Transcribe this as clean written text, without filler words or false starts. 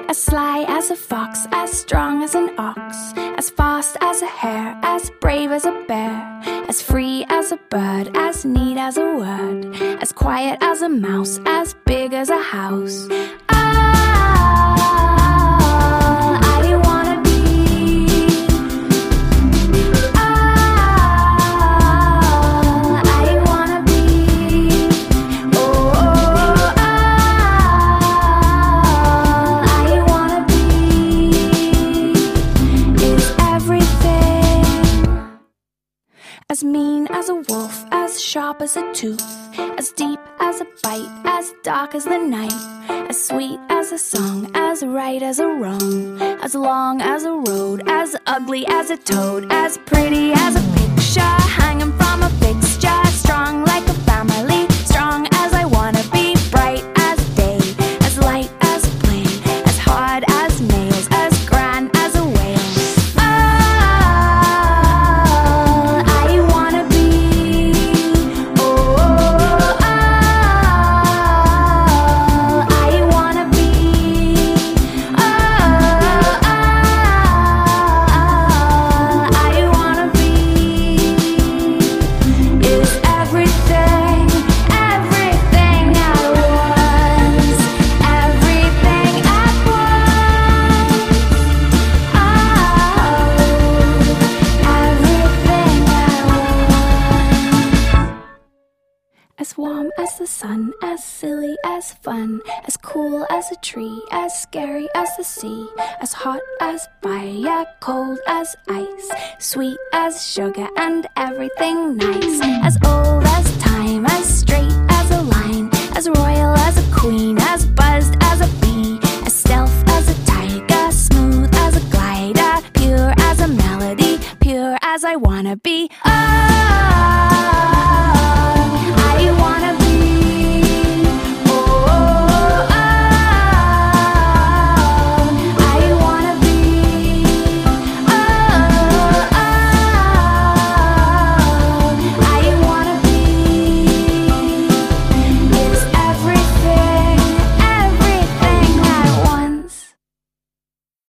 As sly as a fox, as strong as an ox, as fast as a hare, as brave as a bear, as free as a bird, as neat as a word, as quiet as a mouse, as big as a house. As mean as a wolf, as sharp as a tooth, as deep as a bite, as dark as the night, as sweet as a song, as right as a wrong, as long as a road, as ugly as a toad, as pretty as a picture hanging from a fixture, strong like a family, strong as I wanna be, bright as day, as light as a plane, as hard as nails, as grand as a whale. As warm as the sun, as silly as fun, as cool as a tree, as scary as the sea, as hot as fire, cold as ice, sweet as sugar and everything nice, as old as time, as straight as a line, as royal as a queen, as buzzed as a bee, as stealth as a tiger, smooth as a glider, pure as a melody, pure as I wanna be.